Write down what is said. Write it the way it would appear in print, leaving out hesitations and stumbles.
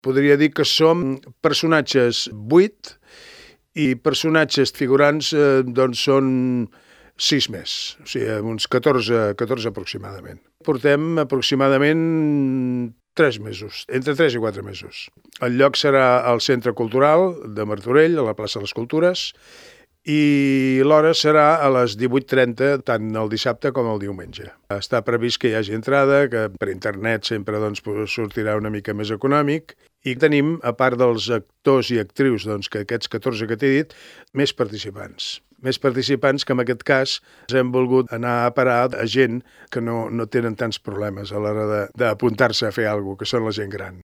Podria dir que som personatges 8 i personatges figurants doncs són 6 més, o sigui, uns 14 aproximadament. Portem aproximadament 3 mesos, entre 3 i 4 mesos. El lloc serà al Centre Cultural de Martorell, a la plaça de les Cultures, i l'hora serà a les 18:30, tant el dissabte com el diumenge. Està previst que hi hagi entrada, que per internet sempre sortirà una mica més econòmic, i tenim, a part dels actors i actrius, que aquests 14 que t'he dit, més participants. Més participants que en aquest cas hem volgut anar a parar a gent que no tenen tants problemes a l'hora d'apuntar-se a fer alguna cosa, que són la gent gran.